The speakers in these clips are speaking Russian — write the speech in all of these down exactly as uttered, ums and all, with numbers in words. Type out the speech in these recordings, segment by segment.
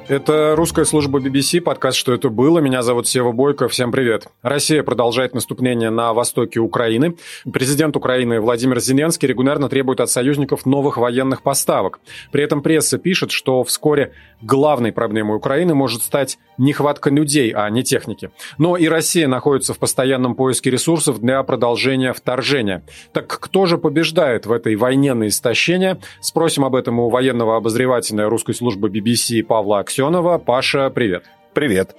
Это русская служба би би си, подкаст «Что это было?». Меня зовут Сева Бойко. Всем привет. Россия продолжает наступление на востоке Украины. Президент Украины Владимир Зеленский регулярно требует от союзников новых военных поставок. При этом пресса пишет, что вскоре главной проблемой Украины может стать нехватка людей, а не техники. Но и Россия находится в постоянном поиске ресурсов для продолжения вторжения. Так кто же побеждает в этой войне на истощение? Спросим об этом у военного обозревателя русской службы би би си Павла Аксенова. Паша, привет. Привет.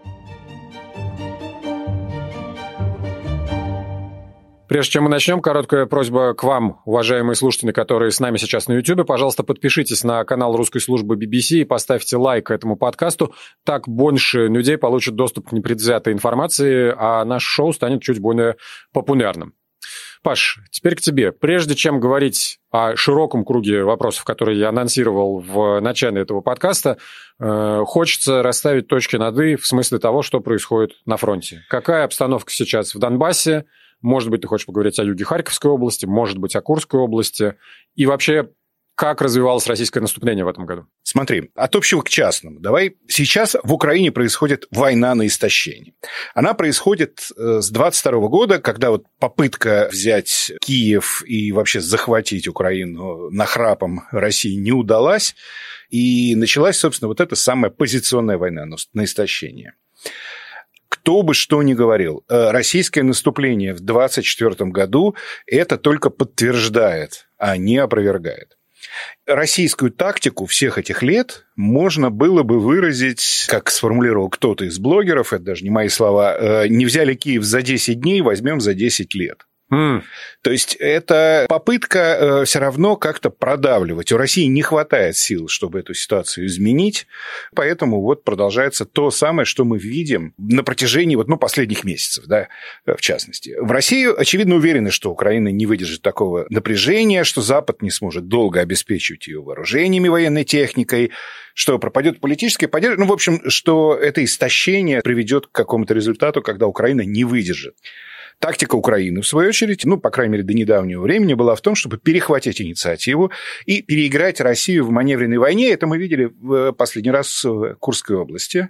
Прежде чем мы начнем, короткая просьба к вам, уважаемые слушатели, которые с нами сейчас на YouTube. Пожалуйста, подпишитесь на канал русской службы би би си и поставьте лайк этому подкасту. Так больше людей получат доступ к непредвзятой информации, а наше шоу станет чуть более популярным. Паш, теперь к тебе. Прежде чем говорить о широком круге вопросов, которые я анонсировал в начале этого подкаста, э, хочется расставить точки над «и» в смысле того, что происходит на фронте. Какая обстановка сейчас в Донбассе? Может быть, ты хочешь поговорить о юге Харьковской области, может быть, о Курской области. И вообще, как развивалось российское наступление в этом году? Смотри, от общего к частному. Давай. Сейчас в Украине происходит война на истощение. Она происходит с двадцать второго года, когда вот попытка взять Киев и вообще захватить Украину нахрапом России не удалась. И началась, собственно, вот эта самая позиционная война на истощение. Кто бы что ни говорил, российское наступление в двадцать четвёртом году это только подтверждает, а не опровергает. Российскую тактику всех этих лет можно было бы выразить, как сформулировал кто-то из блогеров, это даже не мои слова, не взяли Киев за десять дней, возьмем за десять лет. Mm. То есть, это попытка все равно как-то продавливать. У России не хватает сил, чтобы эту ситуацию изменить, поэтому вот продолжается то самое, что мы видим на протяжении вот, ну, последних месяцев, да, в частности. В России, очевидно, уверены, что Украина не выдержит такого напряжения, что Запад не сможет долго обеспечивать ее вооружениями, военной техникой, что пропадет политическая поддержка, ну, в общем, что это истощение приведет к какому-то результату, когда Украина не выдержит. Тактика Украины, в свою очередь, ну, по крайней мере, до недавнего времени, была в том, чтобы перехватить инициативу и переиграть Россию в маневренной войне. Это мы видели в последний раз в Курской области.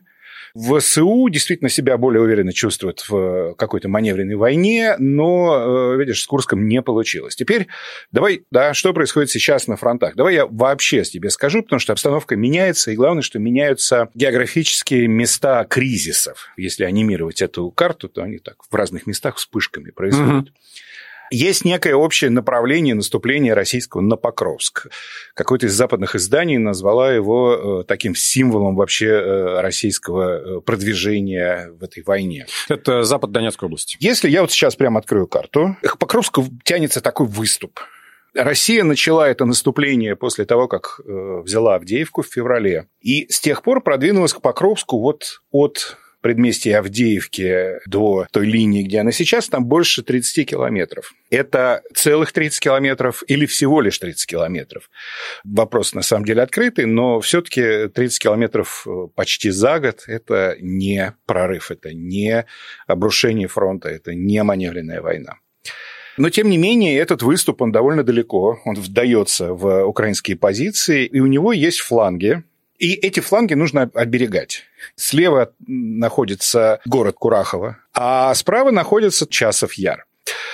ВСУ действительно себя более уверенно чувствует в какой-то маневренной войне, но, видишь, с Курском не получилось. Теперь давай, да, что происходит сейчас на фронтах? Давай я вообще тебе скажу, потому что обстановка меняется, и главное, что меняются географические места кризисов. Если анимировать эту карту, то они так в разных местах вспышками происходят. Угу. Есть некое общее направление наступления российского на Покровск. Какое-то из западных изданий назвала его таким символом вообще российского продвижения в этой войне. Это запад Донецкой области. Если я вот сейчас прямо открою карту, к Покровску тянется такой выступ. Россия начала это наступление после того, как взяла Авдеевку в феврале. И с тех пор продвинулась к Покровску вот от предместья Авдеевки до той линии, где она сейчас, там больше тридцать километров. Это целых тридцать километров или всего лишь тридцать километров? Вопрос на самом деле открытый, но все-таки тридцать километров почти за год – это не прорыв, это не обрушение фронта, это не маневренная война. Но, тем не менее, этот выступ, он довольно далеко, он вдается в украинские позиции, и у него есть фланги. И эти фланги нужно оберегать. Слева находится город Курахово, а справа находится Часов Яр.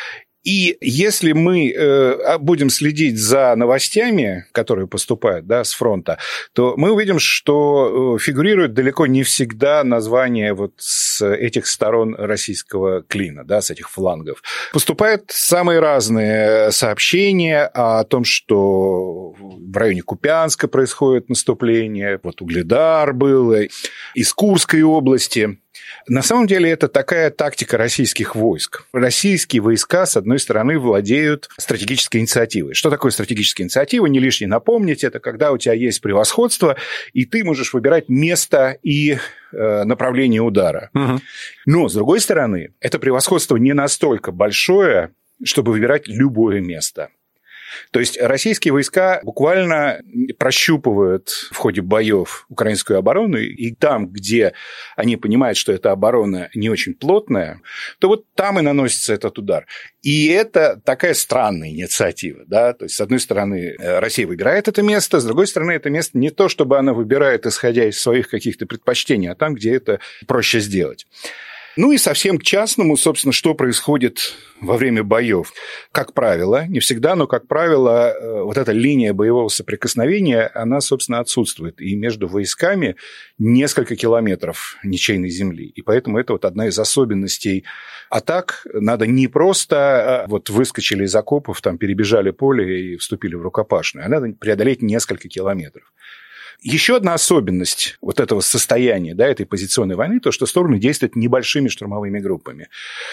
И если мы э, будем следить за новостями, которые поступают, да, с фронта, то мы увидим, что фигурирует далеко не всегда название вот с этих сторон российского клина, да, с этих флангов. Поступают самые разные сообщения о том, что в районе Купянска происходит наступление, вот Угледар был, из Курской области. На самом деле это такая тактика российских войск. Российские войска, с одной стороны, владеют стратегической инициативой. Что такое стратегическая инициатива? Не лишне напомнить, это когда у тебя есть превосходство, и ты можешь выбирать место и э, направление удара. Угу. Но, с другой стороны, это превосходство не настолько большое, чтобы выбирать любое место. То есть российские войска буквально прощупывают в ходе боев украинскую оборону, и там, где они понимают, что эта оборона не очень плотная, то вот там и наносится этот удар. И это такая странная инициатива. Да? То есть, с одной стороны, Россия выбирает это место, с другой стороны, это место не то, чтобы она выбирает, исходя из своих каких-то предпочтений, а там, где это проще сделать. Ну и совсем к частному, собственно, что происходит во время боев. Как правило, не всегда, но, как правило, вот эта линия боевого соприкосновения, она, собственно, отсутствует. И между войсками несколько километров ничейной земли. И поэтому это вот одна из особенностей атак. Надо не просто вот выскочили из окопов, там перебежали поле и вступили в рукопашную, а надо преодолеть несколько километров. Еще одна особенность вот этого состояния, да, этой позиционной войны, то, что стороны действуют небольшими штурмовыми группами.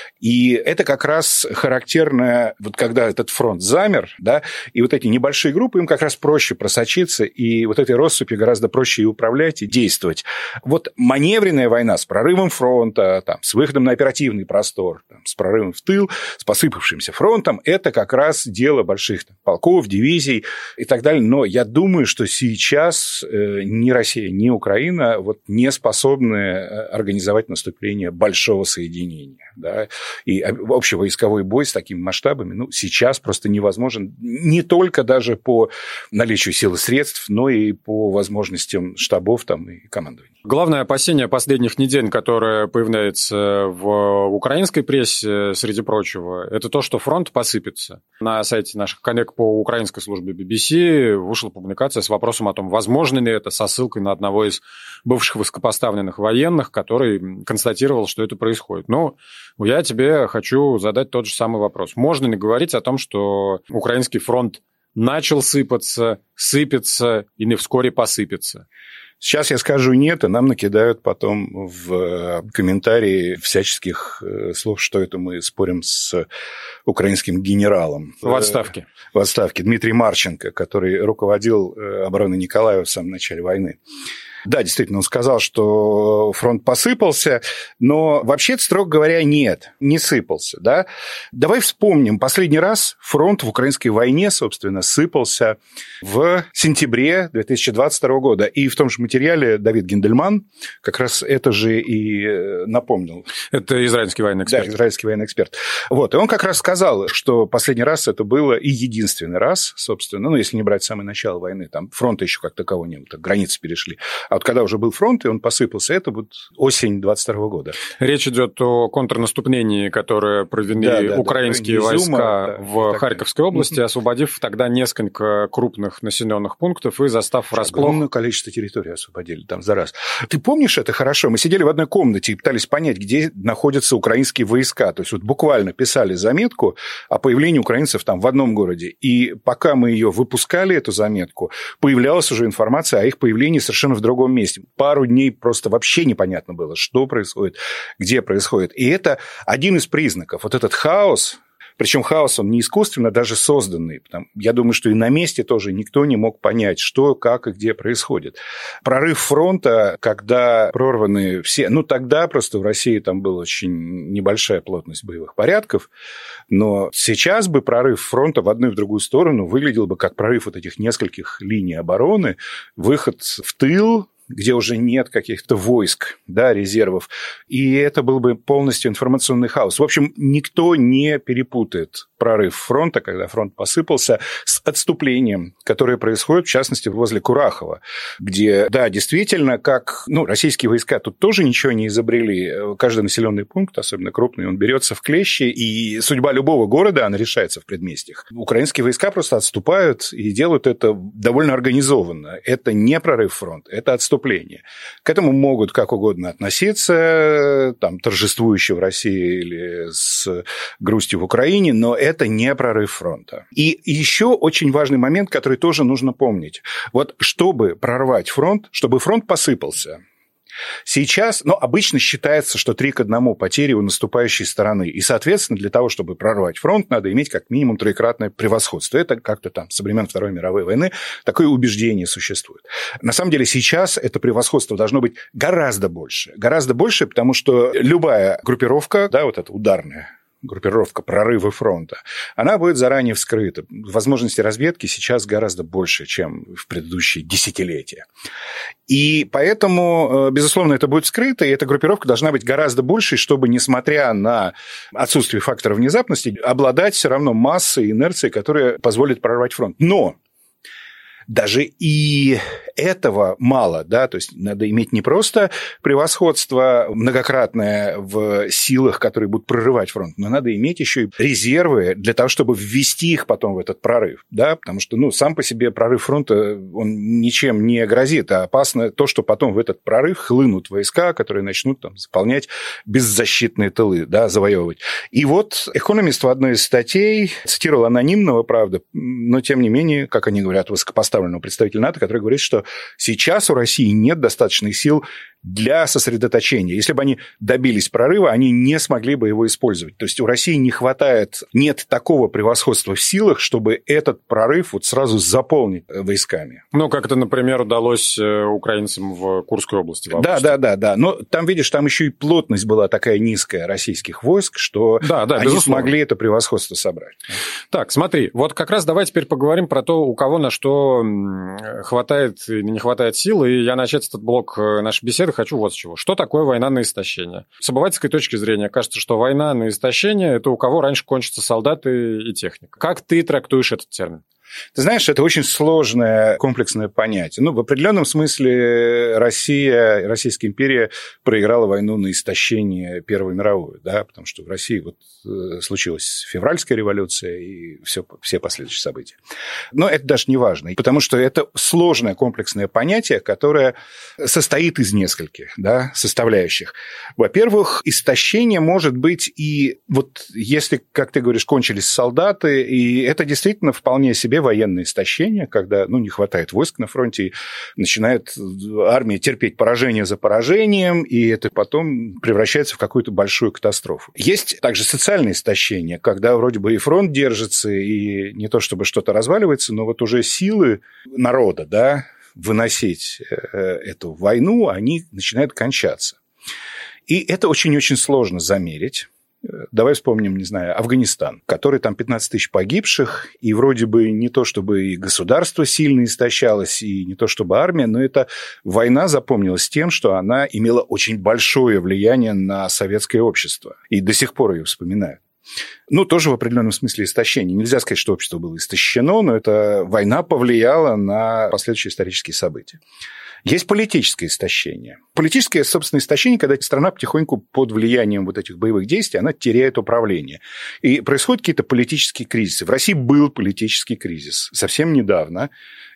И это как раз характерно, вот когда этот фронт замер, да, и вот эти небольшие группы, им как раз проще просочиться, и вот этой россыпью гораздо проще и управлять, и действовать. Вот маневренная война с прорывом фронта, там, с выходом на оперативный простор, там, с прорывом в тыл, с посыпавшимся фронтом, это как раз дело больших там, полков, дивизий и так далее. Но я думаю, что сейчас ни Россия, ни Украина вот не способны организовать наступление большого соединения. Да? И общевойсковой бой с такими масштабами ну, сейчас просто невозможен не только даже по наличию сил и средств, но и по возможностям штабов там, и командования. Главное опасение последних недель, которое появляется в украинской прессе, среди прочего, это то, что фронт посыпется. На сайте наших коллег по украинской службе би би си вышла публикация с вопросом о том, возможно ли это, со ссылкой на одного из бывших высокопоставленных военных, который констатировал, что это происходит. Но я тебе хочу задать тот же самый вопрос. Можно ли говорить о том, что украинский фронт начал сыпаться, сыпется или вскоре посыпется? Сейчас я скажу нет, и нам накидают потом в комментарии всяческих слов, что это мы спорим с украинским генералом. В отставке. В отставке. Дмитрий Марченко, который руководил обороной Николаева в самом начале войны. Да, действительно, он сказал, что фронт посыпался, но вообще, строго говоря, нет, не сыпался. Да? Давай вспомним, последний раз фронт в украинской войне, собственно, сыпался в сентябре две тысячи двадцать второго года. И в том же материале Давид Гендельман как раз это же и напомнил. Это израильский военный эксперт. Да, израильский военный эксперт. Вот, и он как раз сказал, что последний раз это было и единственный раз, собственно, ну, если не брать самое начало войны, там фронта еще как такового не было, границы перешли. А вот когда уже был фронт, и он посыпался, это вот осень двадцать второго года. Речь идет о контрнаступлении, которое провели да, да, украинские да, войска да, в Харьковской области, mm-hmm. освободив тогда несколько крупных населенных пунктов и застав врасплох. Огромное количество территорий освободили там за раз. Ты помнишь это хорошо? Мы сидели в одной комнате и пытались понять, где находятся украинские войска. То есть вот буквально писали заметку о появлении украинцев там в одном городе. И пока мы ее выпускали, эту заметку, появлялась уже информация о их появлении совершенно в другом месте. Пару дней просто вообще непонятно было, что происходит, где происходит. И это один из признаков. Вот этот хаос, причем хаос, он не искусственно даже созданный. Я думаю, что и на месте тоже никто не мог понять, что, как и где происходит. Прорыв фронта, когда прорваны все... Ну, тогда просто в России там была очень небольшая плотность боевых порядков, но сейчас бы прорыв фронта в одну и в другую сторону выглядел бы как прорыв вот этих нескольких линий обороны, выход в тыл, где уже нет каких-то войск, да, резервов. И это был бы полностью информационный хаос. В общем, никто не перепутает прорыв фронта, когда фронт посыпался, с отступлением, которое происходит, в частности, возле Курахова, где, да, действительно, как ну, российские войска тут тоже ничего не изобрели. Каждый населенный пункт, особенно крупный, он берется в клещи, и судьба любого города, она решается в предместьях. Украинские войска просто отступают и делают это довольно организованно. Это не прорыв фронта, это отступление. К этому могут как угодно относиться, там, торжествующие в России или с грустью в Украине, но это не прорыв фронта. И еще очень важный момент, который тоже нужно помнить. Вот чтобы прорвать фронт, чтобы фронт посыпался, сейчас, ну, обычно считается, что три к одному потери у наступающей стороны. И, соответственно, для того, чтобы прорвать фронт, надо иметь как минимум троекратное превосходство. Это как-то там со времен Второй мировой войны такое убеждение существует. На самом деле сейчас это превосходство должно быть гораздо больше. Гораздо больше, потому что любая группировка, да, вот эта ударная группировка прорыва фронта, она будет заранее вскрыта. Возможности разведки сейчас гораздо больше, чем в предыдущие десятилетия. И поэтому, безусловно, это будет скрыто, и эта группировка должна быть гораздо большей, чтобы, несмотря на отсутствие фактора внезапности, обладать все равно массой, инерцией, которая позволит прорвать фронт. Но даже и этого мало, да, то есть надо иметь не просто превосходство многократное в силах, которые будут прорывать фронт, но надо иметь еще и резервы для того, чтобы ввести их потом в этот прорыв, да, потому что, ну, сам по себе прорыв фронта, он ничем не грозит, а опасно то, что потом в этот прорыв хлынут войска, которые начнут там заполнять беззащитные тылы, да, завоевывать. И вот Economist в одной из статей цитировал анонимного, правда, но тем не менее, как они говорят, высокопоставленного представителя НАТО, который говорит, что сейчас у России нет достаточных сил для сосредоточения. Если бы они добились прорыва, они не смогли бы его использовать. То есть у России не хватает, нет такого превосходства в силах, чтобы этот прорыв вот сразу заполнить войсками. Ну, как это, например, удалось украинцам в Курской области. В да, да, да, да. Но там, видишь, там еще и плотность была такая низкая российских войск, что да, да, они безусловно смогли это превосходство собрать. Так, смотри, вот как раз давай теперь поговорим про то, у кого на что хватает или не хватает сил, и я начать этот блок нашей беседы хочу вот с чего. Что такое война на истощение? С обывательской точки зрения кажется, что война на истощение – это у кого раньше кончатся солдаты и техника. Как ты трактуешь этот термин? Ты знаешь, это очень сложное, комплексное понятие. Ну, в определенном смысле Россия, Российская империя проиграла войну на истощение Первую мировую, да, потому что в России вот случилась февральская революция и все, все последующие события. Но это даже не важно, потому что это сложное, комплексное понятие, которое состоит из нескольких, да, составляющих. Во-первых, истощение может быть и вот если, как ты говоришь, кончились солдаты, и это действительно вполне себе военное истощение, когда, ну, не хватает войск на фронте, и начинает армия терпеть поражение за поражением, и это потом превращается в какую-то большую катастрофу. Есть также социальное истощение, когда вроде бы и фронт держится, и не то чтобы что-то разваливается, но вот уже силы народа, да, выносить эту войну, они начинают кончаться. И это очень-очень сложно замерить. Давай вспомним, не знаю, Афганистан, который там пятнадцать тысяч погибших, и вроде бы не то, чтобы и государство сильно истощалось, и не то, чтобы армия, но эта война запомнилась тем, что она имела очень большое влияние на советское общество, и до сих пор ее вспоминают. Ну, тоже в определенном смысле истощение. Нельзя сказать, что общество было истощено, но эта война повлияла на последующие исторические события. Есть политическое истощение. Политическое, собственно, истощение, когда страна потихоньку под влиянием вот этих боевых действий, она теряет управление. И происходят какие-то политические кризисы. В России был политический кризис совсем недавно.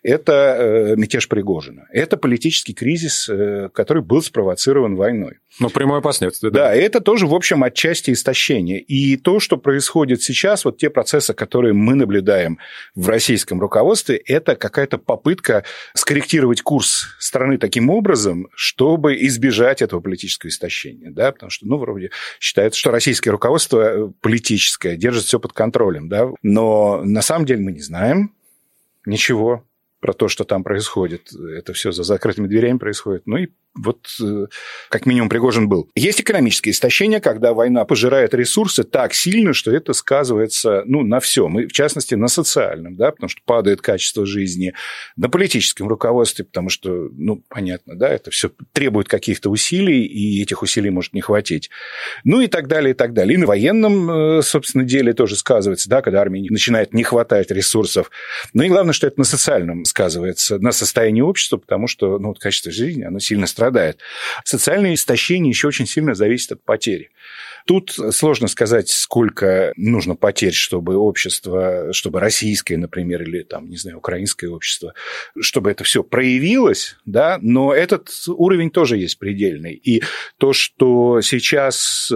Это мятеж Пригожина. Это политический кризис, который был спровоцирован войной. Ну, прямое последствие. Да, да, это тоже, в общем, отчасти истощение. И то, что происходит сейчас, вот те процессы, которые мы наблюдаем в российском руководстве, это какая-то попытка скорректировать курс страны таким образом, чтобы избежать этого политического истощения. Да? Потому что, ну, вроде считается, что российское руководство политическое держит все под контролем. Да? Но на самом деле мы не знаем ничего про то, что там происходит. Это все за закрытыми дверями происходит. Ну и вот как минимум Пригожин был. Есть экономическое истощение, когда война пожирает ресурсы так сильно, что это сказывается, ну, на всем, и в частности на социальном, да, потому что падает качество жизни, на политическом руководстве, потому что, ну, понятно, да, это все требует каких-то усилий, и этих усилий может не хватить. Ну и так далее, и так далее. И на военном, собственно, деле тоже сказывается, да, когда армии начинает не хватать ресурсов. Ну и главное, что это на социальном сказывается, на состоянии общества, потому что, ну, вот качество жизни, оно сильно страдает. Социальное истощение еще очень сильно зависит от потери. Тут сложно сказать, сколько нужно потерь, чтобы общество, чтобы российское, например, или там, не знаю, украинское общество, чтобы это все проявилось, да, но этот уровень тоже есть предельный. И то, что сейчас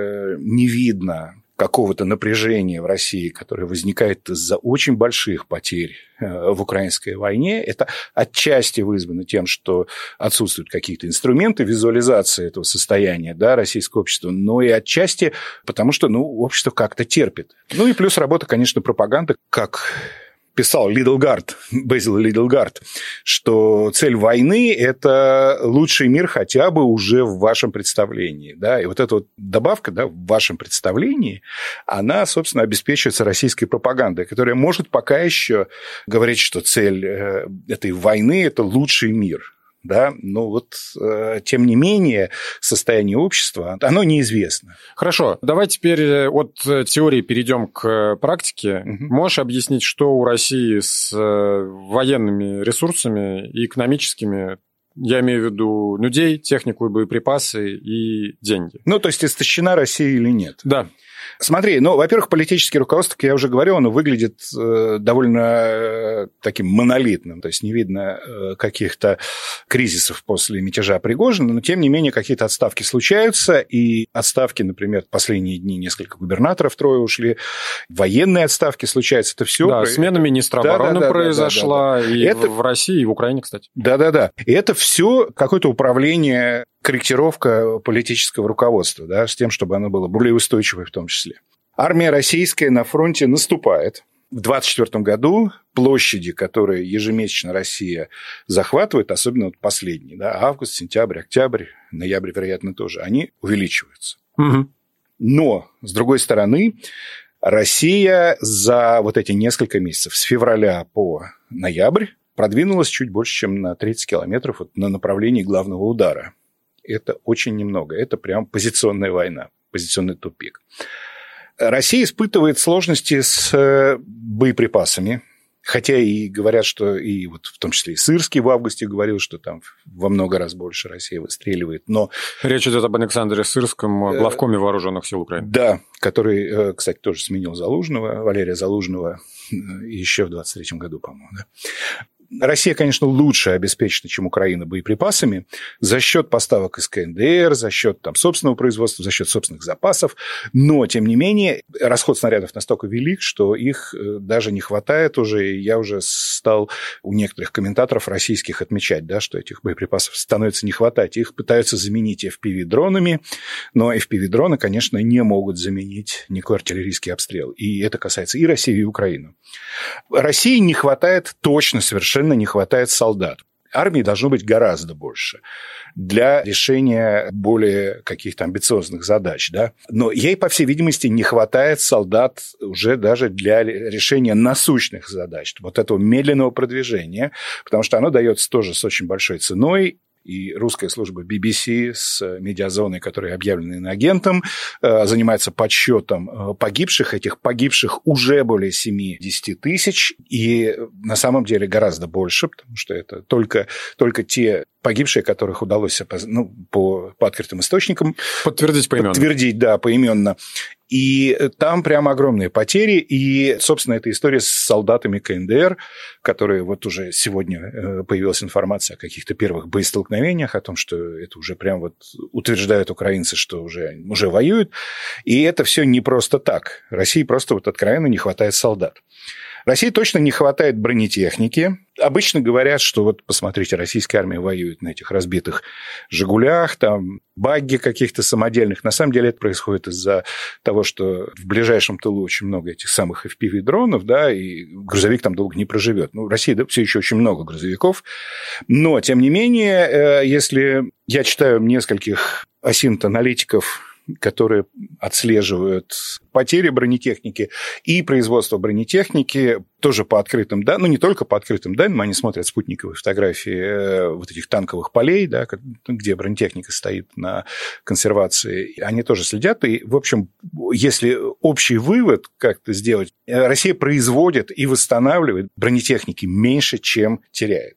не видно какого-то напряжения в России, которое возникает из-за очень больших потерь в украинской войне, это отчасти вызвано тем, что отсутствуют какие-то инструменты визуализации этого состояния, да, российского общества, но и отчасти потому, что, ну, общество как-то терпит. Ну и плюс работа, конечно, пропаганды, как писал Лидлгард, Безил Лидлгард, что цель войны – это лучший мир хотя бы уже в вашем представлении. Да? И вот эта вот добавка, да, в вашем представлении, она, собственно, обеспечивается российской пропагандой, которая может пока еще говорить, что цель этой войны – это лучший мир. Да, но вот, э, тем не менее, состояние общества, оно неизвестно. Хорошо, давай теперь от теории перейдем к практике. Угу. Можешь объяснить, что у России с военными ресурсами и экономическими, я имею в виду людей, технику и боеприпасы и деньги? Ну, то есть, истощена Россия или нет? Да. Смотри, ну, во-первых, политическое руководство, как я уже говорил, оно выглядит э, довольно э, таким монолитным, то есть не видно э, каких-то кризисов после мятежа Пригожина, но, тем не менее, какие-то отставки случаются, и отставки, например, в последние дни несколько губернаторов, трое ушли, военные отставки случаются, это все. Да, смена министра да, обороны да, да, произошла да, да, да. и это... в России, и в Украине, кстати. Да-да-да, и это все какое-то управление, корректировка политического руководства, да, с тем, чтобы оно было более устойчивое в том числе. Армия российская на фронте наступает. В двадцать четвёртом году площади, которые ежемесячно Россия захватывает, особенно вот последние, да, август, сентябрь, октябрь, ноябрь, вероятно, тоже, они увеличиваются. Угу. Но, с другой стороны, Россия за вот эти несколько месяцев, с февраля по ноябрь, продвинулась чуть больше, чем на тридцать километров вот на направлении главного удара. Это очень немного. Это прям позиционная война, позиционный тупик. Россия испытывает сложности с боеприпасами, хотя и говорят, что и вот в том числе и Сырский в августе говорил, что там во много раз больше Россия выстреливает, но... Речь идет об Александре Сырском, главкоме вооруженных сил Украины. Да, который, кстати, тоже сменил Залужного, Валерия Залужного еще в двадцать третьем году, по-моему, да. Россия, конечно, лучше обеспечена, чем Украина, боеприпасами за счет поставок из ка эн дэ эр, за счет там, собственного производства, за счет собственных запасов. Но, тем не менее, расход снарядов настолько велик, что их даже не хватает уже. И я уже стал у некоторых комментаторов российских отмечать, да, что этих боеприпасов становится не хватать. Их пытаются заменить эф пи ви-дронами, но эф пи ви-дроны, конечно, не могут заменить никакой артиллерийский обстрел. И это касается и России, и Украины. России не хватает точно совершенно не хватает солдат. Армии должно быть гораздо больше для решения более каких-то амбициозных задач. Да? Но ей, по всей видимости, не хватает солдат уже даже для решения насущных задач, вот этого медленного продвижения, потому что оно дается тоже с очень большой ценой. И русская служба би би си с медиазоной, которая объявлена иноагентом, занимается подсчетом погибших. Этих погибших уже более семьдесят тысяч. И на самом деле гораздо больше, потому что это только, только те погибшие, которых удалось ну, по, по открытым источникам подтвердить поименно. Подтвердить, да, поименно. И там прямо огромные потери. И, собственно, эта история с солдатами ка эн дэ эр, которые вот уже сегодня появилась информация о каких-то первых боестолкновениях, о том, что это уже прям вот утверждают украинцы, что уже, уже воюют. И это все не просто так. России просто вот откровенно не хватает солдат. России точно не хватает бронетехники. Обычно говорят, что вот посмотрите, российская армия воюет на этих разбитых «Жигулях», там багги каких-то самодельных. На самом деле это происходит из-за того, что в ближайшем тылу очень много этих самых эф пи ви-дронов, да, и грузовик там долго не проживет. Ну, в России да, все еще очень много грузовиков. Но, тем не менее, если я читаю нескольких осинт-аналитиков, которые отслеживают потери бронетехники и производство бронетехники тоже по открытым данным, ну, не только по открытым данным, они смотрят спутниковые фотографии вот этих танковых полей, да, где бронетехника стоит на консервации, они тоже следят, и, в общем, если общий вывод как-то сделать, Россия производит и восстанавливает бронетехники меньше, чем теряет.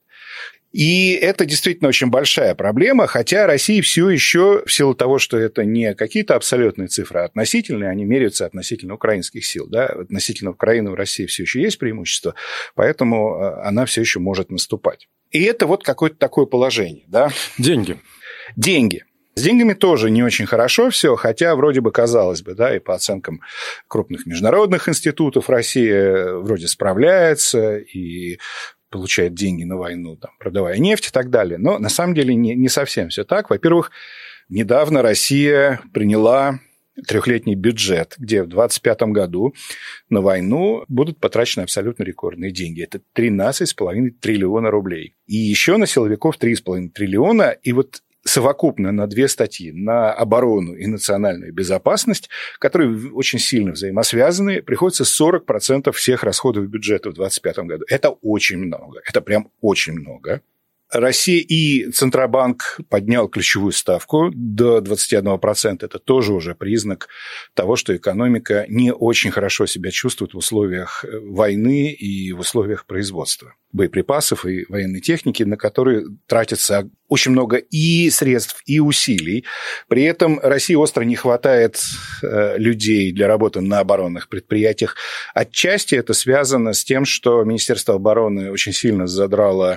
И это действительно очень большая проблема, хотя Россия все еще, в силу того, что это не какие-то абсолютные цифры, а относительные, они меряются относительно украинских сил. Да? Относительно Украины в России все еще есть преимущество, поэтому она все еще может наступать. И это вот какое-то такое положение. Да? Деньги. Деньги. С деньгами тоже не очень хорошо все, хотя вроде бы казалось бы, да, и по оценкам крупных международных институтов Россия вроде справляется и получает деньги на войну, там, продавая нефть и так далее. Но на самом деле не, не совсем все так. Во-первых, недавно Россия приняла трехлетний бюджет, где в двадцать пятом году на войну будут потрачены абсолютно рекордные деньги. Это тринадцать с половиной триллиона рублей. И еще на силовиков три с половиной триллиона. И вот совокупно на две статьи, на оборону и национальную безопасность, которые очень сильно взаимосвязаны, приходится сорок процентов всех расходов бюджета в двадцать пятом году. Это очень много. Это прям очень много. Россия и Центробанк поднял ключевую ставку до двадцати одного процента. Это тоже уже признак того, что экономика не очень хорошо себя чувствует в условиях войны и в условиях производства боеприпасов и военной техники, на которые тратится очень много и средств, и усилий. При этом России остро не хватает людей для работы на оборонных предприятиях. Отчасти это связано с тем, что Министерство обороны очень сильно задрало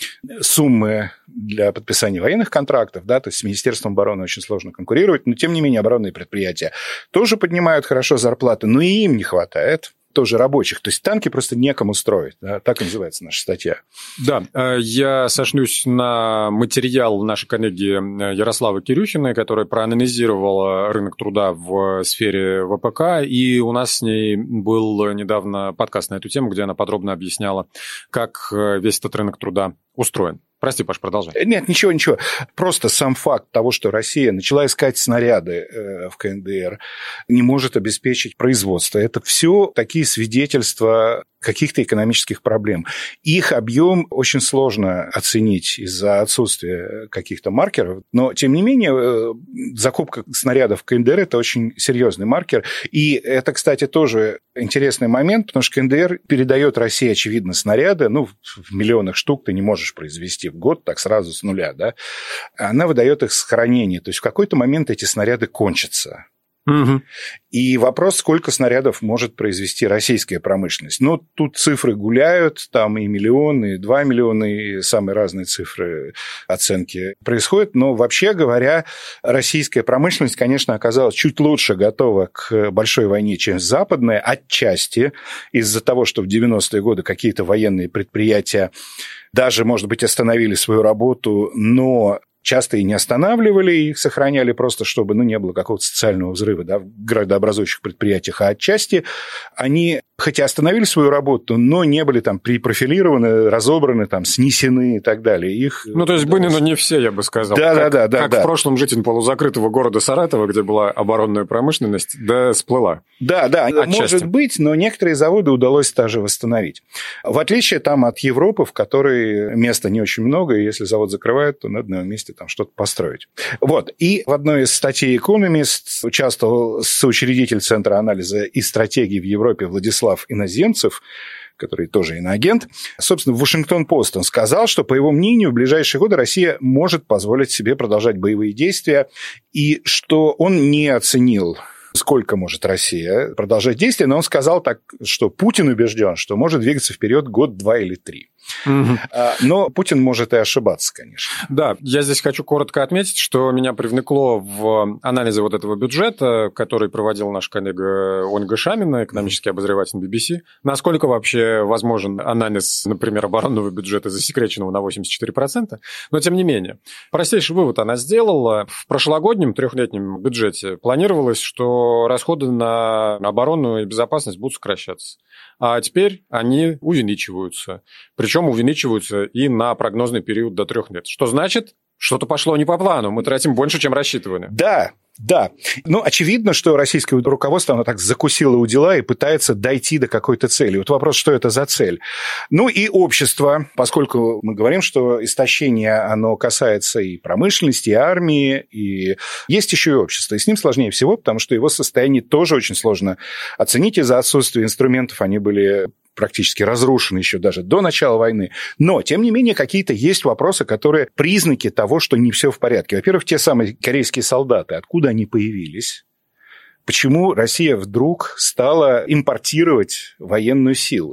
суммы для подписания военных контрактов, да, то есть с Министерством обороны очень сложно конкурировать, но тем не менее оборонные предприятия тоже поднимают хорошо зарплаты, но и им не хватает тоже рабочих. То есть танки просто некому строить. Да? Так и называется наша статья. Да, я сошлюсь на материал нашей коллеги Ярославы Кирюхиной, которая проанализировала рынок труда в сфере ВПК, и у нас с ней был недавно подкаст на эту тему, где она подробно объясняла, как весь этот рынок труда устроен. Прости, Паш, продолжай. Нет, ничего, ничего. Просто сам факт того, что Россия начала искать снаряды в КНДР, не может обеспечить производство. Это все такие свидетельства каких-то экономических проблем. Их объем очень сложно оценить из-за отсутствия каких-то маркеров, но, тем не менее, закупка снарядов в КНДР – это очень серьезный маркер. И это, кстати, тоже интересный момент, потому что КНДР передает России, очевидно, снаряды, ну, в миллионах штук ты не можешь произвести в год так сразу с нуля, да? Она выдает их с хранения, то есть в какой-то момент эти снаряды кончатся. Угу. И вопрос, сколько снарядов может произвести российская промышленность. Ну, тут цифры гуляют, там и миллион, и два миллиона, и самые разные цифры оценки происходят. Но, вообще говоря, российская промышленность, конечно, оказалась чуть лучше готова к большой войне, чем западная, отчасти из-за того, что в девяностые годы какие-то военные предприятия даже, может быть, остановили свою работу, но часто и не останавливали, их сохраняли просто, чтобы, ну, не было какого-то социального взрыва, да, в градообразующих предприятиях, а отчасти они, хотя остановили свою работу, но не были там препрофилированы, разобраны, там, снесены и так далее. Их... Ну, то есть были, но не все, я бы сказал. Да, как, да, да. Как да, в да. прошлом житель полузакрытого города Саратова, где была оборонная промышленность, да, сплыла. Да, да, отчасти. Может быть, но некоторые заводы удалось даже восстановить. В отличие там от Европы, в которой места не очень много, и если завод закрывают, то на одном месте там что-то построить. Вот. И в одной из статей «Экономист» участвовал соучредитель Центра анализа и стратегий в Европе Владислав Иноземцев, который тоже иноагент. Собственно, в «Вашингтон-Пост» он сказал, что, по его мнению, в ближайшие годы Россия может позволить себе продолжать боевые действия, и что он не оценил, сколько может Россия продолжать действия, но он сказал так, что Путин убежден, что может двигаться вперед год, два или три. Угу. Но Путин может и ошибаться, конечно. Да, я здесь хочу коротко отметить, что меня привлекло в анализе вот этого бюджета, который проводил наш коллега Ольга Шамина, экономический обозреватель би би си. Насколько вообще возможен анализ, например, оборонного бюджета, засекреченного на восемьдесят четыре процента. Но, тем не менее, простейший вывод она сделала. В прошлогоднем трехлетнем бюджете планировалось, что расходы на оборону и безопасность будут сокращаться. А теперь они увеличиваются. Причем увеличиваются и на прогнозный период до трех лет. Что значит, что-то пошло не по плану. Мы тратим больше, чем рассчитывали. Да, да. Ну, очевидно, что российское руководство, оно так закусило у дела и пытается дойти до какой-то цели. Вот вопрос, что это за цель? Ну, и общество, поскольку мы говорим, что истощение, оно касается и промышленности, и армии, и есть еще и общество. И с ним сложнее всего, потому что его состояние тоже очень сложно оценить из-за отсутствия инструментов. Они были практически разрушены еще даже до начала войны. Но, тем не менее, какие-то есть вопросы, которые признаки того, что не все в порядке. Во-первых, те самые корейские солдаты, откуда они появились? Почему Россия вдруг стала импортировать военную силу?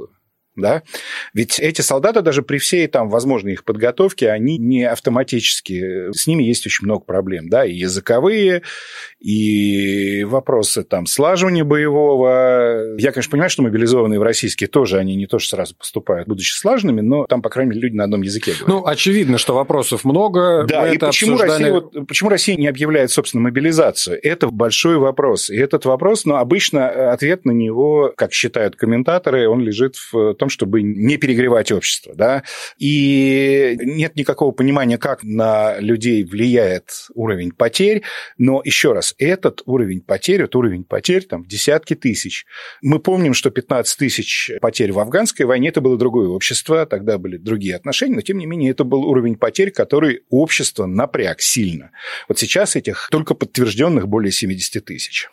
Да? Ведь эти солдаты даже при всей там возможной их подготовке, они не автоматически, с ними есть очень много проблем, да, и языковые, и вопросы там слаживания боевого. Я, конечно, понимаю, что мобилизованные в российские тоже, они не то что сразу поступают, будучи слаженными, но там, по крайней мере, люди на одном языке говорят. Ну, очевидно, что вопросов много. Да, Мы и это почему, обсуждали... Россия, вот, почему Россия не объявляет, собственно, мобилизацию? Это большой вопрос. И этот вопрос, но ну, обычно ответ на него, как считают комментаторы, он лежит в том, чтобы не перегревать общество, да, и нет никакого понимания, как на людей влияет уровень потерь, но еще раз, этот уровень потерь, это уровень потерь там десятки тысяч. Мы помним, что пятнадцать тысяч потерь в афганской войне, это было другое общество, тогда были другие отношения, но тем не менее это был уровень потерь, который общество напряг сильно. Вот сейчас этих только подтвержденных более семьдесят тысяч.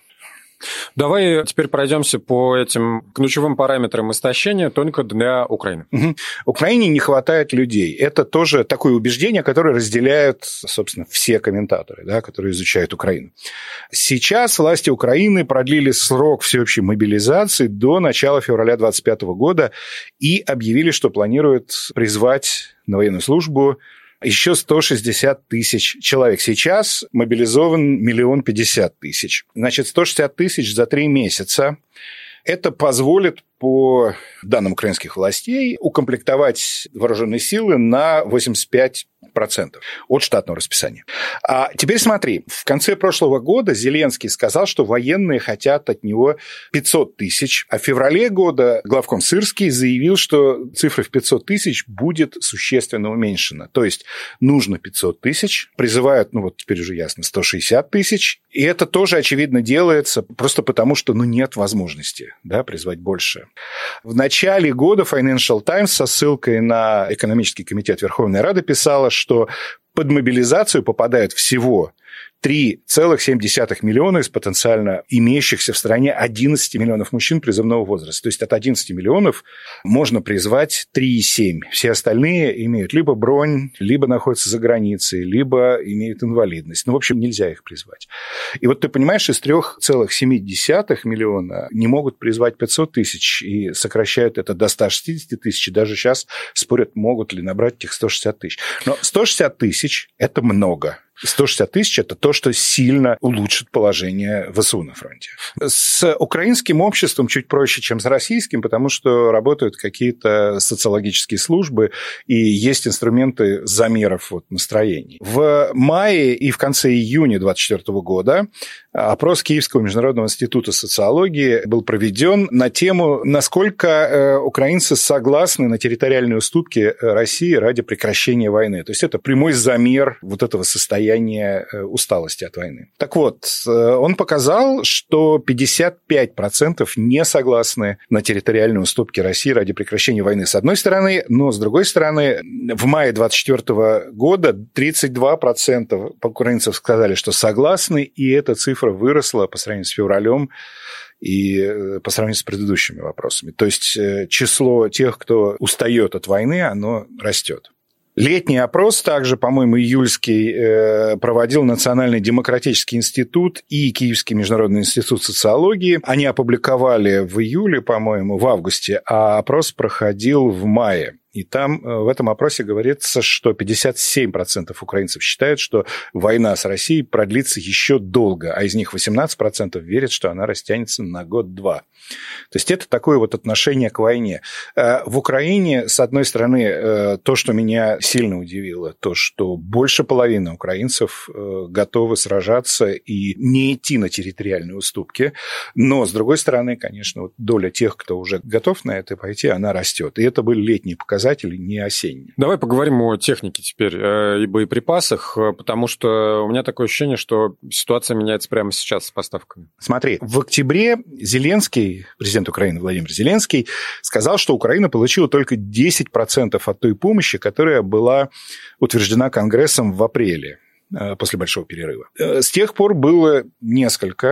Давай теперь пройдемся по этим ключевым параметрам истощения только для Украины. Угу. Украине не хватает людей. Это тоже такое убеждение, которое разделяют, собственно, все комментаторы, да, которые изучают Украину. Сейчас власти Украины продлили срок всеобщей мобилизации до начала февраля двадцать пятого года и объявили, что планируют призвать на военную службу еще сто шестьдесят тысяч человек. Сейчас мобилизован миллион пятьдесят тысяч. Значит, сто шестьдесят тысяч за три месяца. Это позволит, по данным украинских властей, укомплектовать вооруженные силы на восемьдесят пять процентов от штатного расписания. А теперь смотри, в конце прошлого года Зеленский сказал, что военные хотят от него пятьсот тысяч, а в феврале года главком Сырский заявил, что цифра в пятьсот тысяч будет существенно уменьшена. То есть нужно пятьсот тысяч, призывают, ну вот теперь уже ясно, сто шестьдесят тысяч, и это тоже, очевидно, делается просто потому, что ну, нет возможности, да, призвать больше. В начале года Financial Times со ссылкой на экономический комитет Верховной Рады писала, что под мобилизацию попадают всего три целых семь десятых миллиона из потенциально имеющихся в стране одиннадцати миллионов мужчин призывного возраста. То есть от одиннадцати миллионов можно призвать три целых семь десятых. Все остальные имеют либо бронь, либо находятся за границей, либо имеют инвалидность. Ну, в общем, нельзя их призвать. И вот ты понимаешь, из три целых семь десятых миллиона не могут призвать пятьсот тысяч и сокращают это до ста шестидесяти тысяч. И даже сейчас спорят, могут ли набрать этих сто шестьдесят тысяч. Но сто шестьдесят тысяч – это много. сто шестьдесят тысяч – это то, что сильно улучшит положение ВСУ на фронте. С украинским обществом чуть проще, чем с российским, потому что работают какие-то социологические службы и есть инструменты замеров вот, настроений. В мае и в конце июня две тысячи двадцать четвёртого года опрос Киевского международного института социологии был проведен на тему, насколько украинцы согласны на территориальные уступки России ради прекращения войны. То есть это прямой замер вот этого состояния усталости от войны. Так вот, он показал, что пятьдесят пять процентов не согласны на территориальные уступки России ради прекращения войны, с одной стороны, но с другой стороны, в мае две тысячи двадцать четвёртого года тридцать два процента украинцев сказали, что согласны, и эта цифра выросла по сравнению с февралем и по сравнению с предыдущими вопросами. То есть число тех, кто устает от войны, оно растет. Летний опрос также, по-моему, июльский, проводил Национальный демократический институт и Киевский международный институт социологии. Они опубликовали в июле, по-моему, в августе, а опрос проходил в мае. И там в этом опросе говорится, что пятьдесят семь процентов украинцев считают, что война с Россией продлится еще долго, а из них восемнадцать процентов верят, что она растянется на год-два. То есть это такое вот отношение к войне. В Украине, с одной стороны, то, что меня сильно удивило, то, что больше половины украинцев готовы сражаться и не идти на территориальные уступки, но, с другой стороны, конечно, вот доля тех, кто уже готов на это пойти, она растет. И это были летние показатели, не осенние. Давай поговорим о технике теперь и боеприпасах, потому что у меня такое ощущение, что ситуация меняется прямо сейчас с поставками. Смотри, в октябре Зеленский, президент Украины Владимир Зеленский, сказал, что Украина получила только десять процентов от той помощи, которая была утверждена Конгрессом в апреле, после большого перерыва. С тех пор было несколько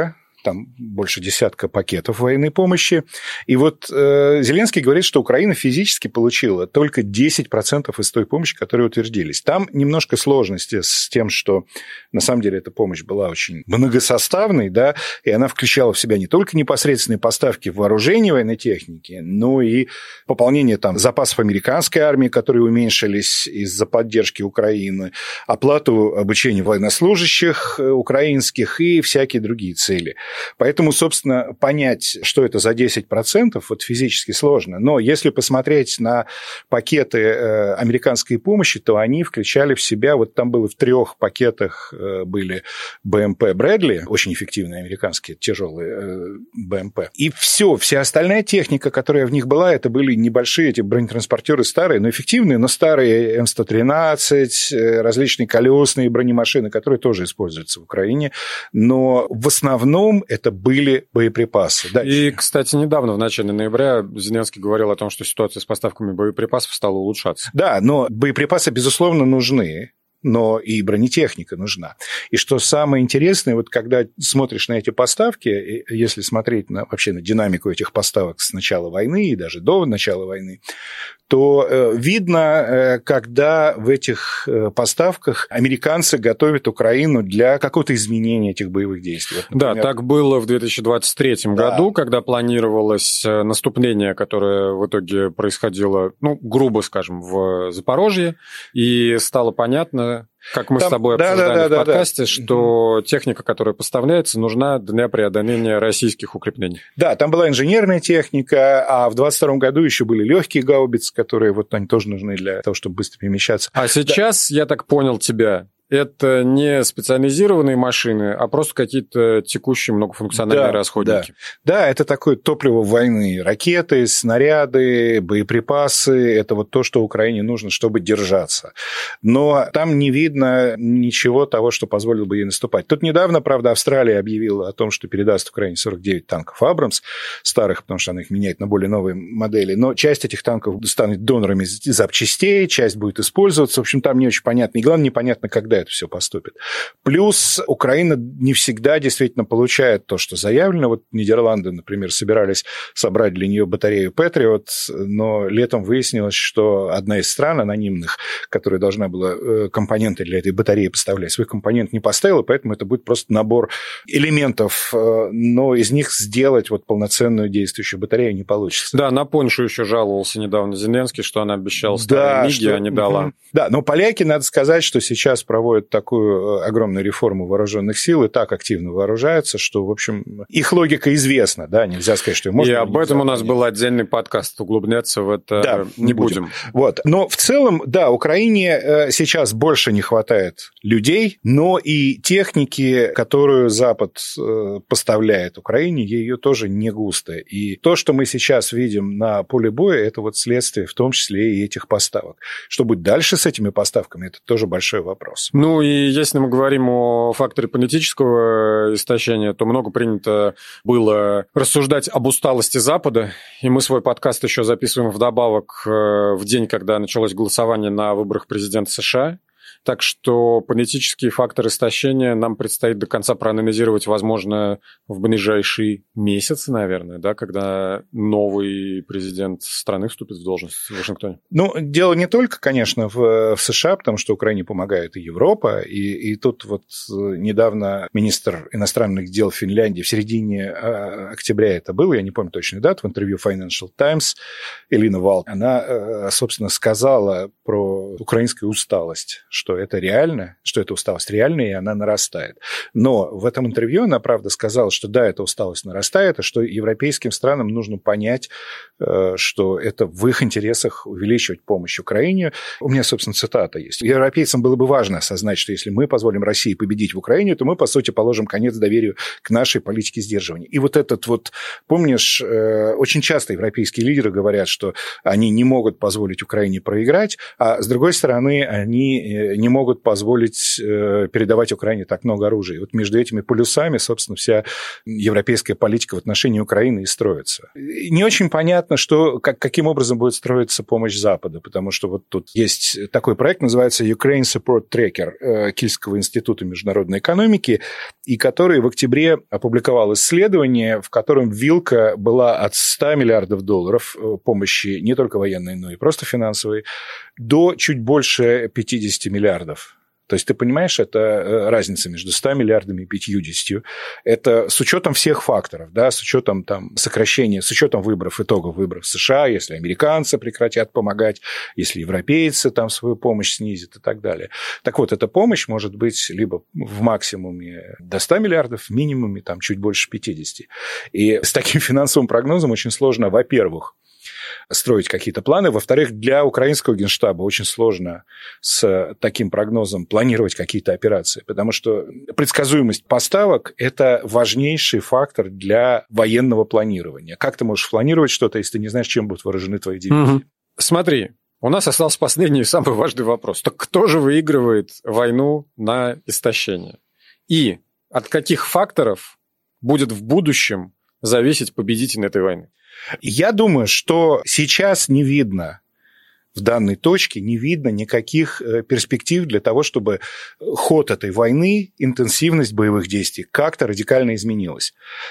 там больше десятка пакетов военной помощи. И вот э, Зеленский говорит, что Украина физически получила только десять процентов из той помощи, которые утвердились. Там немножко сложности с тем, что на самом деле эта помощь была очень многосоставной, да, и она включала в себя не только непосредственные поставки вооружений военной техники, но и пополнение там запасов американской армии, которые уменьшились из-за поддержки Украины, оплату обучения военнослужащих украинских и всякие другие цели. Поэтому, собственно, понять, что это за десять процентов, вот физически сложно. Но если посмотреть на пакеты американской помощи, то они включали в себя, вот там было в трех пакетах были БМП Брэдли, очень эффективные американские тяжелые БМП. И все, вся остальная техника, которая в них была, это были небольшие эти бронетранспортеры старые, но эффективные, но старые эм сто тринадцать, различные колесные бронемашины, которые тоже используются в Украине. Но в основном это были боеприпасы. Дальше. И, кстати, недавно, в начале ноября, Зеленский говорил о том, что ситуация с поставками боеприпасов стала улучшаться. Да, но боеприпасы, безусловно, нужны. Но и бронетехника нужна. И что самое интересное, вот когда смотришь на эти поставки, если смотреть на, вообще на динамику этих поставок с начала войны и даже до начала войны, то видно, когда в этих поставках американцы готовят Украину для какого-то изменения этих боевых действий. Вот, например... Да, так было в две тысячи двадцать третьем да. году, когда планировалось наступление, которое в итоге происходило, ну, грубо скажем, в Запорожье, и стало понятно, как мы Там, с тобой да, обсуждали да, да, в подкасте, да, да. что техника, которая поставляется, нужна для преодоления российских укреплений. Да, там была инженерная техника, а в двадцать втором году еще были легкие гаубицы, которые вот они тоже нужны для того, чтобы быстро перемещаться. А сейчас, да. я так понял тебя, это не специализированные машины, а просто какие-то текущие многофункциональные да, расходники. Да. да, это такое топливо войны. Ракеты, снаряды, боеприпасы – это вот то, что Украине нужно, чтобы держаться. Но там не видно ничего того, что позволило бы ей наступать. Тут недавно, правда, Австралия объявила о том, что передаст Украине сорок девять танков «Абрамс», старых, потому что она их меняет на более новые модели. Но часть этих танков станет донорами запчастей, часть будет использоваться. В общем, там не очень понятно. И главное, непонятно, когда это все поступит. Плюс Украина не всегда действительно получает то, что заявлено. Вот Нидерланды, например, собирались собрать для нее батарею Патриот, но летом выяснилось, что одна из стран анонимных, которая должна была компоненты для этой батареи поставлять, свой компонент не поставила, поэтому это будет просто набор элементов, но из них сделать вот полноценную действующую батарею не получится. Да, на Польшу еще жаловался недавно Зеленский, что она обещала старые да, МИГи, что... а не дала. Да, но поляки, надо сказать, что сейчас проводят такую огромную реформу вооруженных сил и так активно вооружаются, что, в общем, их логика известна, да, нельзя сказать, что... И об этом у нас был отдельный подкаст, углубляться в это да, не будем. будем. Вот. Но в целом, да, Украине сейчас больше не хватает людей, но и техники, которую Запад поставляет Украине, ее тоже не густо. И то, что мы сейчас видим на поле боя, это вот следствие в том числе и этих поставок. Что будет дальше с этими поставками, это тоже большой вопрос. Ну и если мы говорим о факторе политического истощения, то много принято было рассуждать об усталости Запада, и мы свой подкаст еще записываем вдобавок в день, когда началось голосование на выборах президента США. Так что политические факторы истощения нам предстоит до конца проанализировать, возможно, в ближайшие месяцы, наверное, да, когда новый президент страны вступит в должность в Вашингтоне. Ну, дело не только, конечно, в, в США, потому что Украине помогает и Европа, и, и тут вот недавно министр иностранных дел Финляндии в середине октября это было, я не помню точную дату, в интервью Financial Times Элина Валт, она, собственно, сказала про украинскую усталость, что это реально, что эта усталость реальная, и она нарастает. Но в этом интервью она, правда, сказала, что да, эта усталость нарастает, и что европейским странам нужно понять, что это в их интересах увеличивать помощь Украине. У меня, собственно, цитата есть. Европейцам было бы важно осознать, что если мы позволим России победить в Украине, то мы, по сути, положим конец доверию к нашей политике сдерживания. И вот этот вот, помнишь, очень часто европейские лидеры говорят, что они не могут позволить Украине проиграть, а с другой другой стороны, они не могут позволить передавать Украине так много оружия. И вот между этими полюсами, собственно, вся европейская политика в отношении Украины и строится. Не очень понятно, что, как, каким образом будет строиться помощь Запада, потому что вот тут есть такой проект, называется Ukraine Support Tracker Кильского института международной экономики, и который в октябре опубликовал исследование, в котором вилка была от ста миллиардов долларов помощи не только военной, но и просто финансовой, до чуть больше пятидесяти миллиардов. То есть, ты понимаешь, это разница между ста миллиардами и пятьюдесятью. Это с учетом всех факторов, да, с учетом там, сокращения, с учетом выборов, итогов выборов в США, если американцы прекратят помогать, если европейцы там свою помощь снизят и так далее. Так вот, эта помощь может быть либо в максимуме до ста миллиардов, в минимуме там, чуть больше пятидесяти. И с таким финансовым прогнозом очень сложно, во-первых, строить какие-то планы. Во-вторых, для украинского генштаба очень сложно с таким прогнозом планировать какие-то операции, потому что предсказуемость поставок – это важнейший фактор для военного планирования. Как ты можешь планировать что-то, если ты не знаешь, чем будут вооружены твои дивизии? Угу. Смотри, у нас остался последний и самый важный вопрос. Так кто же выигрывает войну на истощение? И от каких факторов будет в будущем зависеть победитель этой войны? Я думаю, что сейчас не видно, в данной точке не видно никаких перспектив для того, чтобы ход этой войны, интенсивность боевых действий как-то радикально изменилась.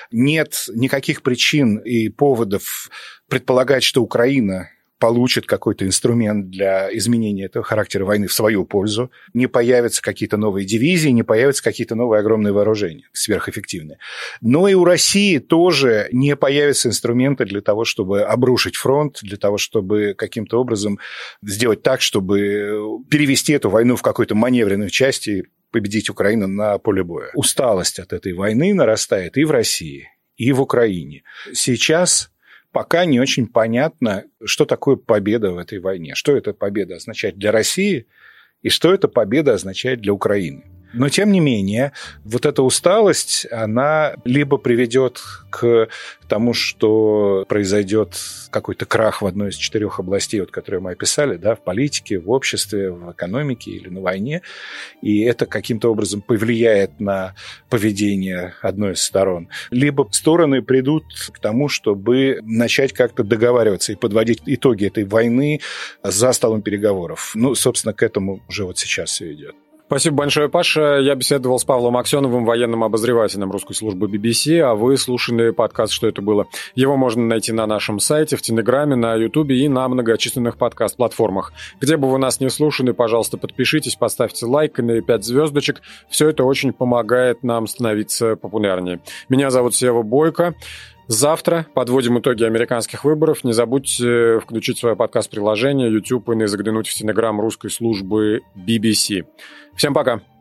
Нет никаких причин и поводов предполагать, что Украина получит какой-то инструмент для изменения этого характера войны в свою пользу, не появятся какие-то новые дивизии, не появятся какие-то новые огромные вооружения, сверхэффективные. Но и у России тоже не появятся инструменты для того, чтобы обрушить фронт, для того, чтобы каким-то образом сделать так, чтобы перевести эту войну в какой-то маневренной части и победить Украину на поле боя. Усталость от этой войны нарастает и в России, и в Украине. Сейчас пока не очень понятно, что такое победа в этой войне, что эта победа означает для России и что эта победа означает для Украины. Но, тем не менее, вот эта усталость, она либо приведет к тому, что произойдет какой-то крах в одной из четырех областей, вот, которые мы описали, да, в политике, в обществе, в экономике или на войне, и это каким-то образом повлияет на поведение одной из сторон. Либо стороны придут к тому, чтобы начать как-то договариваться и подводить итоги этой войны за столом переговоров. Ну, собственно, к этому уже вот сейчас все идет. Спасибо большое, Паша. Я беседовал с Павлом Аксеновым, военным обозревателем русской службы би би си, а вы слушали подкаст «Что это было?». Его можно найти на нашем сайте, в Телеграме, на Ютубе и на многочисленных подкаст-платформах. Где бы вы нас не слушали, пожалуйста, подпишитесь, поставьте лайк и пять звездочек. Все это очень помогает нам становиться популярнее. Меня зовут Сева Бойко. Завтра подводим итоги американских выборов. Не забудьте включить свое подкаст-приложение YouTube и заглянуть в Телеграм русской службы би би си. Всем пока!